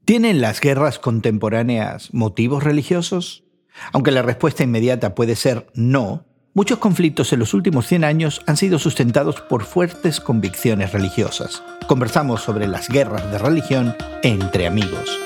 ¿Tienen las guerras contemporáneas motivos religiosos? Aunque la respuesta inmediata puede ser no, muchos conflictos en los últimos 100 años han sido sustentados por fuertes convicciones religiosas. Conversamos sobre las guerras de religión entre amigos.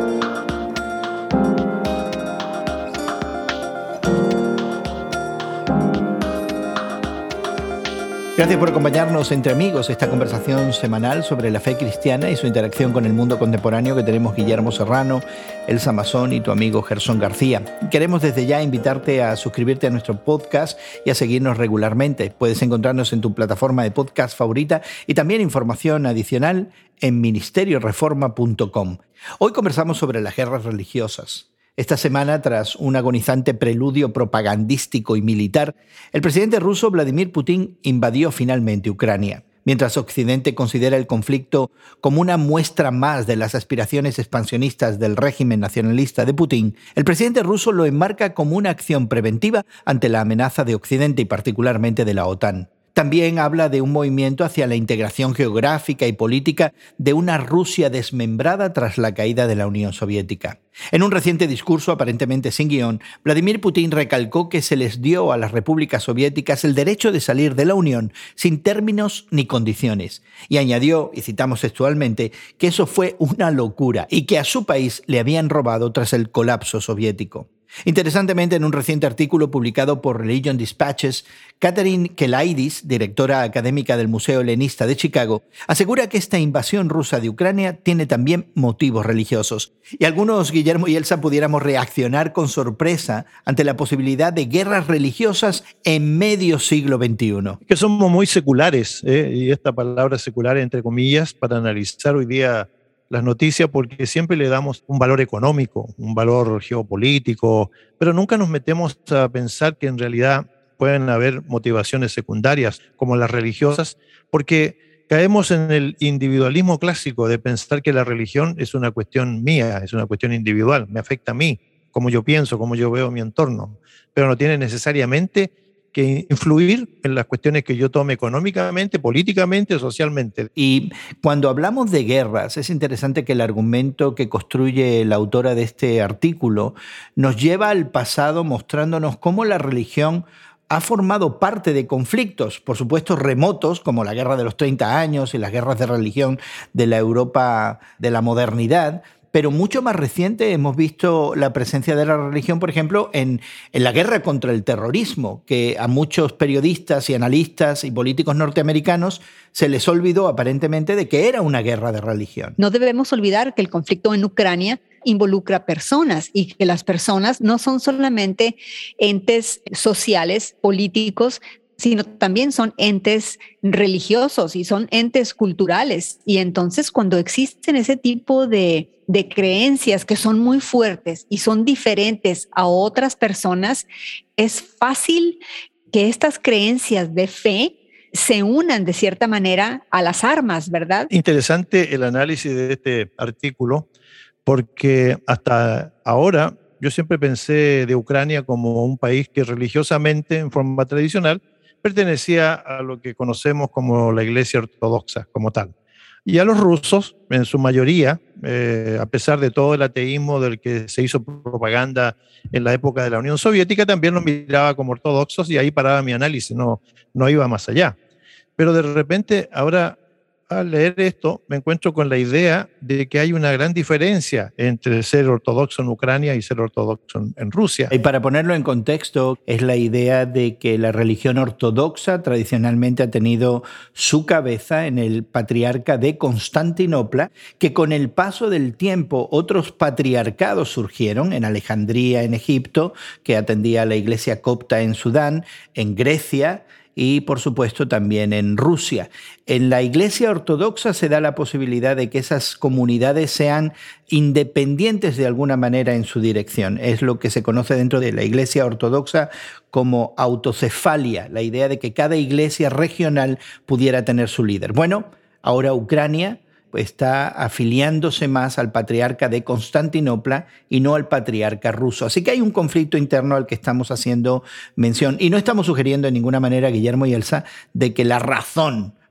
Gracias por acompañarnos entre amigos, esta conversación semanal sobre la fe cristiana y su interacción con el mundo contemporáneo que tenemos Guillermo Serrano, Elsa Mazón y tu amigo Gerson García. Queremos desde ya invitarte a suscribirte a nuestro podcast y a seguirnos regularmente. Puedes encontrarnos en tu plataforma de podcast favorita y también información adicional en ministerioreforma.com. Hoy conversamos sobre las guerras religiosas. Esta semana, tras un agonizante preludio propagandístico y militar, el presidente ruso Vladimir Putin invadió finalmente Ucrania. Mientras Occidente considera el conflicto como una muestra más de las aspiraciones expansionistas del régimen nacionalista de Putin, el presidente ruso lo enmarca como una acción preventiva ante la amenaza de Occidente y particularmente de la OTAN. También habla de un movimiento hacia la integración geográfica y política de una Rusia desmembrada tras la caída de la Unión Soviética. En un reciente discurso aparentemente sin guión, Vladimir Putin recalcó que se les dio a las repúblicas soviéticas el derecho de salir de la Unión sin términos ni condiciones. Y añadió, y citamos textualmente, que eso fue una locura y que a su país le habían robado tras el colapso soviético. Interesantemente, en un reciente artículo publicado por Religion Dispatches, Catherine Kelaidis, directora académica del Museo Helenista de Chicago, asegura que esta invasión rusa de Ucrania tiene también motivos religiosos. Y algunos, Guillermo y Elsa, pudiéramos reaccionar con sorpresa ante la posibilidad de guerras religiosas en medio siglo XXI. Que somos muy seculares, y esta palabra secular entre comillas, para analizar hoy día las noticias, porque siempre le damos un valor económico, un valor geopolítico, pero nunca nos metemos a pensar que en realidad pueden haber motivaciones secundarias como las religiosas, porque caemos en el individualismo clásico de pensar que la religión es una cuestión mía, es una cuestión individual, me afecta a mí, como yo pienso, como yo veo mi entorno, pero no tiene necesariamente que influir en las cuestiones que yo tome económicamente, políticamente, socialmente. Y cuando hablamos de guerras, es interesante que el argumento que construye la autora de este artículo nos lleva al pasado mostrándonos cómo la religión ha formado parte de conflictos, por supuesto remotos, como la Guerra de los 30 años y las guerras de religión de la Europa de la modernidad, pero mucho más reciente hemos visto la presencia de la religión, por ejemplo, en la guerra contra el terrorismo, que a muchos periodistas y analistas y políticos norteamericanos se les olvidó aparentemente de que era una guerra de religión. No debemos olvidar que el conflicto en Ucrania involucra personas y que las personas no son solamente entes sociales, políticos, sino también son entes religiosos y son entes culturales. Y entonces cuando existen ese tipo de creencias que son muy fuertes y son diferentes a otras personas, es fácil que estas creencias de fe se unan de cierta manera a las armas, ¿verdad? Interesante el análisis de este artículo, porque hasta ahora yo siempre pensé de Ucrania como un país que religiosamente, en forma tradicional, pertenecía a lo que conocemos como la Iglesia Ortodoxa como tal. Y a los rusos, en su mayoría, a pesar de todo el ateísmo del que se hizo propaganda en la época de la Unión Soviética, también los miraba como ortodoxos y ahí paraba mi análisis, no iba más allá. Pero de repente ahora, al leer esto, me encuentro con la idea de que hay una gran diferencia entre ser ortodoxo en Ucrania y ser ortodoxo en Rusia. Y para ponerlo en contexto, es la idea de que la religión ortodoxa tradicionalmente ha tenido su cabeza en el patriarca de Constantinopla, que con el paso del tiempo otros patriarcados surgieron en Alejandría, en Egipto, que atendía a la iglesia copta en Sudán, en Grecia, y por supuesto también en Rusia. En la Iglesia Ortodoxa se da la posibilidad de que esas comunidades sean independientes de alguna manera en su dirección. Es lo que se conoce dentro de la Iglesia Ortodoxa como autocefalia, la idea de que cada iglesia regional pudiera tener su líder. Bueno, ahora Ucrania está afiliándose más al patriarca de Constantinopla y no al patriarca ruso. Así que hay un conflicto interno al que estamos haciendo mención. Y no estamos sugiriendo en ninguna manera, Guillermo y Elsa, de que la razón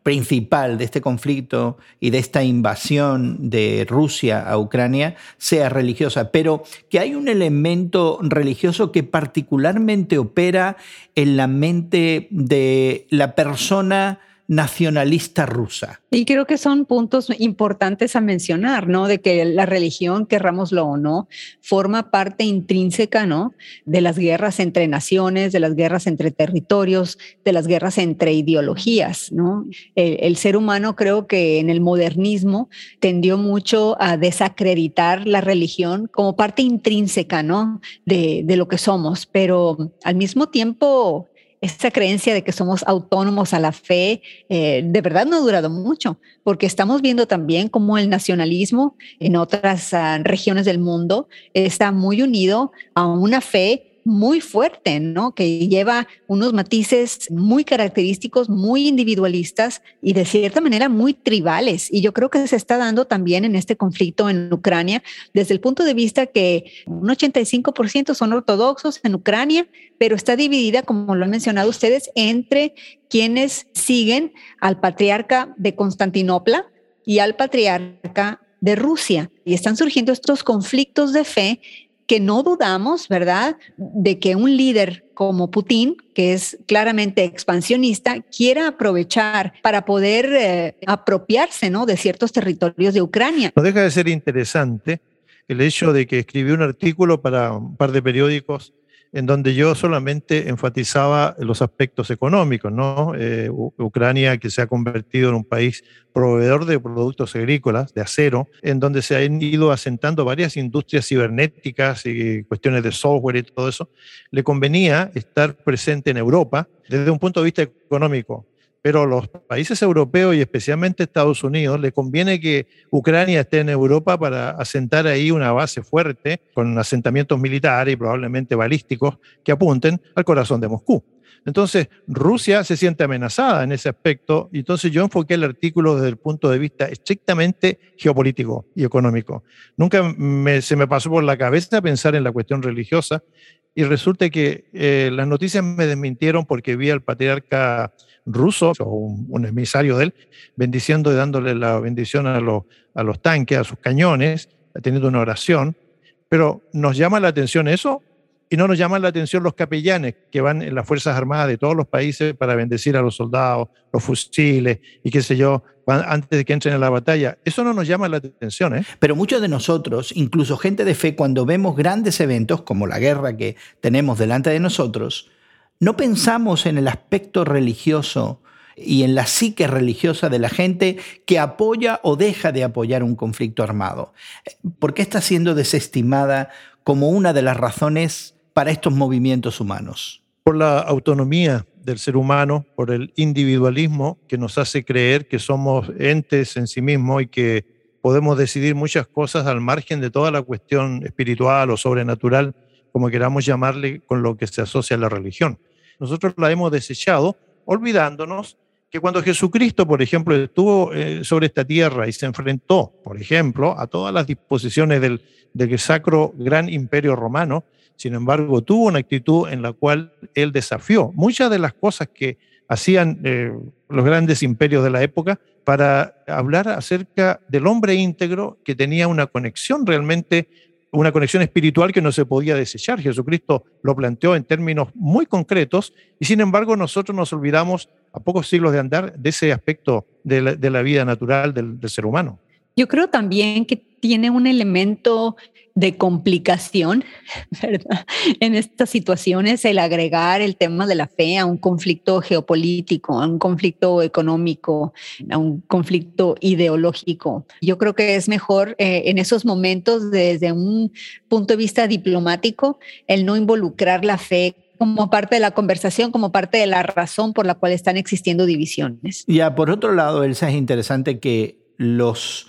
principal de este conflicto y de esta invasión de Rusia a Ucrania sea religiosa, pero que hay un elemento religioso que particularmente opera en la mente de la persona nacionalista rusa. Y creo que son puntos importantes a mencionar, ¿no? De que la religión, querrámoslo o no, forma parte intrínseca, ¿no? De las guerras entre naciones, de las guerras entre territorios, de las guerras entre ideologías, ¿no? El ser humano, creo que en el modernismo tendió mucho a desacreditar la religión como parte intrínseca, ¿no? De lo que somos, pero al mismo tiempo esa creencia de que somos autónomos a la fe, de verdad no ha durado mucho, porque estamos viendo también cómo el nacionalismo en otras regiones del mundo está muy unido a una fe muy fuerte, ¿no? Que lleva unos matices muy característicos, muy individualistas y de cierta manera muy tribales. Y yo creo que se está dando también en este conflicto en Ucrania, desde el punto de vista que un 85% son ortodoxos en Ucrania, pero está dividida, como lo han mencionado ustedes, entre quienes siguen al patriarca de Constantinopla y al patriarca de Rusia. Y están surgiendo estos conflictos de fe que no dudamos, ¿verdad?, de que un líder como Putin, que es claramente expansionista, quiera aprovechar para poder apropiarse, ¿no?, de ciertos territorios de Ucrania. No deja de ser interesante el hecho de que escribí un artículo para un par de periódicos en donde yo solamente enfatizaba los aspectos económicos, ¿no? Ucrania, que se ha convertido en un país proveedor de productos agrícolas, de acero, en donde se han ido asentando varias industrias cibernéticas y cuestiones de software y todo eso, le convenía estar presente en Europa desde un punto de vista económico. Pero a los países europeos y especialmente Estados Unidos le conviene que Ucrania esté en Europa para asentar ahí una base fuerte con asentamientos militares y probablemente balísticos que apunten al corazón de Moscú. Entonces, Rusia se siente amenazada en ese aspecto y entonces yo enfoqué el artículo desde el punto de vista estrictamente geopolítico y económico. Nunca se me pasó por la cabeza pensar en la cuestión religiosa y resulta que las noticias me desmintieron porque vi al patriarca ruso, o un emisario de él, bendiciendo y dándole la bendición a los tanques, a sus cañones, teniendo una oración. Pero ¿nos llama la atención eso? Y no nos llaman la atención los capellanes que van en las Fuerzas Armadas de todos los países para bendecir a los soldados, los fusiles y qué sé yo, antes de que entren a la batalla. Eso no nos llama la atención, ¿eh? Pero muchos de nosotros, incluso gente de fe, cuando vemos grandes eventos como la guerra que tenemos delante de nosotros, no pensamos en el aspecto religioso y en la psique religiosa de la gente que apoya o deja de apoyar un conflicto armado. ¿Por qué está siendo desestimada como una de las razones para estos movimientos humanos? Por la autonomía del ser humano, por el individualismo que nos hace creer que somos entes en sí mismos y que podemos decidir muchas cosas al margen de toda la cuestión espiritual o sobrenatural, como queramos llamarle, con lo que se asocia a la religión. Nosotros la hemos desechado, olvidándonos que cuando Jesucristo, por ejemplo, estuvo sobre esta tierra y se enfrentó, por ejemplo, a todas las disposiciones del sacro gran imperio romano, sin embargo, tuvo una actitud en la cual él desafió muchas de las cosas que hacían los grandes imperios de la época para hablar acerca del hombre íntegro que tenía una conexión realmente, una conexión espiritual que no se podía desechar. Jesucristo lo planteó en términos muy concretos y sin embargo nosotros nos olvidamos a pocos siglos de andar de ese aspecto de la vida natural del ser humano. Yo creo también que tiene un elemento de complicación, ¿verdad?, en estas situaciones, el agregar el tema de la fe a un conflicto geopolítico, a un conflicto económico, a un conflicto ideológico. Yo creo que es mejor en esos momentos, desde un punto de vista diplomático, el no involucrar la fe como parte de la conversación, como parte de la razón por la cual están existiendo divisiones. Ya, por otro lado, Elsa, es interesante que los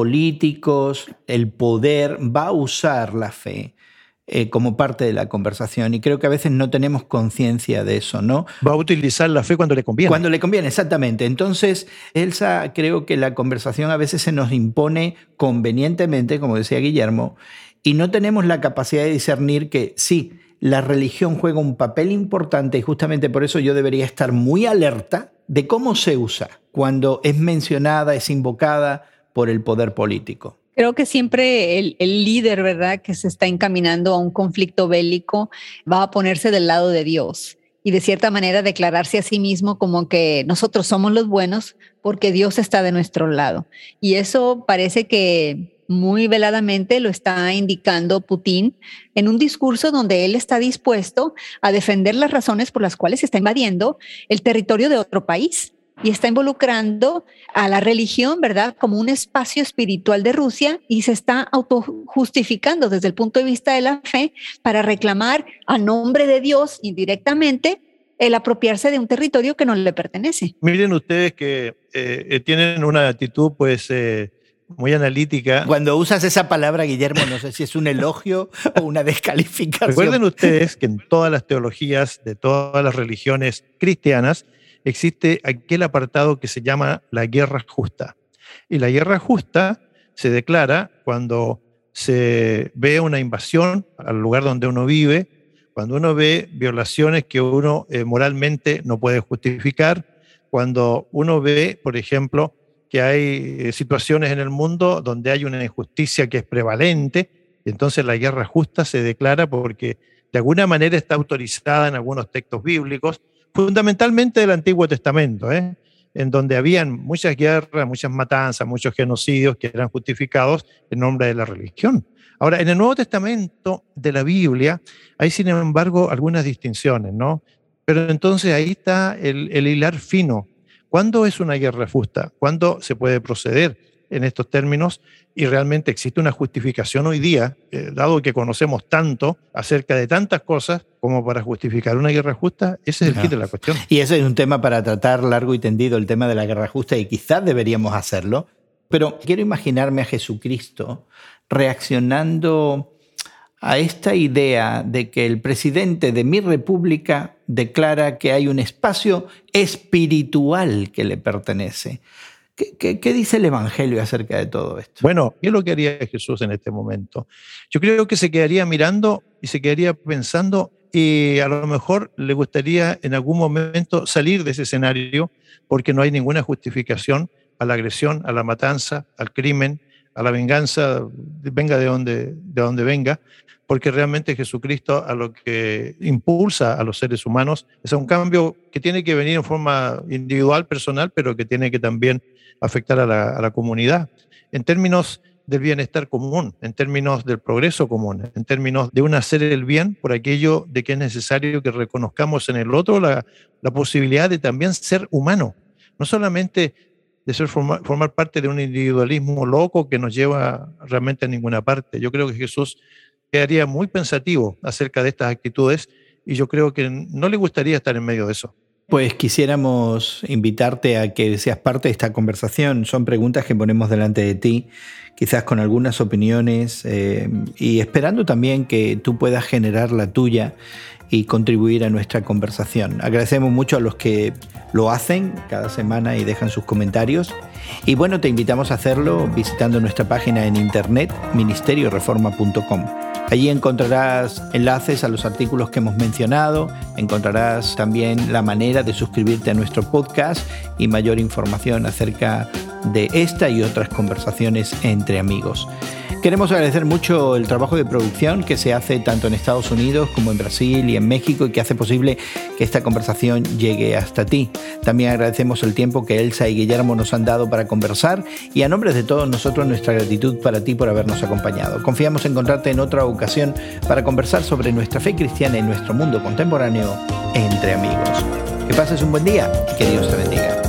políticos, el poder va a usar la fe como parte de la conversación y creo que a veces no tenemos conciencia de eso, ¿no? Va a utilizar la fe cuando le conviene. Cuando le conviene, exactamente. Entonces, Elsa, creo que la conversación a veces se nos impone convenientemente, como decía Guillermo, y no tenemos la capacidad de discernir que sí, la religión juega un papel importante y justamente por eso yo debería estar muy alerta de cómo se usa cuando es mencionada, es invocada por el poder político. Creo que siempre el líder, ¿verdad?, que se está encaminando a un conflicto bélico va a ponerse del lado de Dios y de cierta manera declararse a sí mismo como que nosotros somos los buenos porque Dios está de nuestro lado. Y eso parece que muy veladamente lo está indicando Putin en un discurso donde él está dispuesto a defender las razones por las cuales está invadiendo el territorio de otro país y está involucrando a la religión, ¿verdad?, como un espacio espiritual de Rusia y se está autojustificando desde el punto de vista de la fe para reclamar a nombre de Dios indirectamente el apropiarse de un territorio que no le pertenece. Miren ustedes que tienen una actitud pues muy analítica. Cuando usas esa palabra, Guillermo, no sé si es un elogio o una descalificación. Recuerden ustedes que en todas las teologías de todas las religiones cristianas existe aquel apartado que se llama la guerra justa. Y la guerra justa se declara cuando se ve una invasión al lugar donde uno vive, cuando uno ve violaciones que uno moralmente no puede justificar, cuando uno ve, por ejemplo, que hay situaciones en el mundo donde hay una injusticia que es prevalente, y entonces la guerra justa se declara porque de alguna manera está autorizada en algunos textos bíblicos, fundamentalmente del Antiguo Testamento, en donde habían muchas guerras, muchas matanzas, muchos genocidios que eran justificados en nombre de la religión. Ahora, en el Nuevo Testamento de la Biblia hay, sin embargo, algunas distinciones, ¿no? Pero entonces ahí está el hilar fino. ¿Cuándo es una guerra justa? ¿Cuándo se puede proceder en estos términos? Y realmente existe una justificación hoy día, dado que conocemos tanto acerca de tantas cosas como para justificar una guerra justa. Ese es el kit de la cuestión. Y ese es un tema para tratar largo y tendido, el tema de la guerra justa, y quizás deberíamos hacerlo. Pero quiero imaginarme a Jesucristo reaccionando a esta idea de que el presidente de mi república declara que hay un espacio espiritual que le pertenece. ¿Qué dice el Evangelio acerca de todo esto? Bueno, ¿qué es lo que haría Jesús en este momento? Yo creo que se quedaría mirando y se quedaría pensando, y a lo mejor le gustaría en algún momento salir de ese escenario porque no hay ninguna justificación a la agresión, a la matanza, al crimen, a la venganza, venga de donde venga, porque realmente Jesucristo a lo que impulsa a los seres humanos es a un cambio que tiene que venir en forma individual, personal, pero que tiene que también afectar a la comunidad, en términos del bienestar común, en términos del progreso común, en términos de un hacer el bien por aquello de que es necesario que reconozcamos en el otro la posibilidad de también ser humano, no solamente de formar parte de un individualismo loco que nos lleva realmente a ninguna parte. Yo creo que Jesús quedaría muy pensativo acerca de estas actitudes y yo creo que no le gustaría estar en medio de eso. Pues quisiéramos invitarte a que seas parte de esta conversación. Son preguntas que ponemos delante de ti, quizás con algunas opiniones y esperando también que tú puedas generar la tuya y contribuir a nuestra conversación. Agradecemos mucho a los que lo hacen cada semana y dejan sus comentarios. Y bueno, te invitamos a hacerlo visitando nuestra página en internet, ministerioreforma.com. Allí encontrarás enlaces a los artículos que hemos mencionado, encontrarás también la manera de suscribirte a nuestro podcast y mayor información acerca de esta y otras conversaciones entre amigos. Queremos agradecer mucho el trabajo de producción que se hace tanto en Estados Unidos como en Brasil y en México y que hace posible que esta conversación llegue hasta ti. También agradecemos el tiempo que Elsa y Guillermo nos han dado para conversar y a nombre de todos nosotros nuestra gratitud para ti por habernos acompañado. Confiamos en encontrarte en otra ocasión para conversar sobre nuestra fe cristiana y nuestro mundo contemporáneo entre amigos. Que pases un buen día y que Dios te bendiga.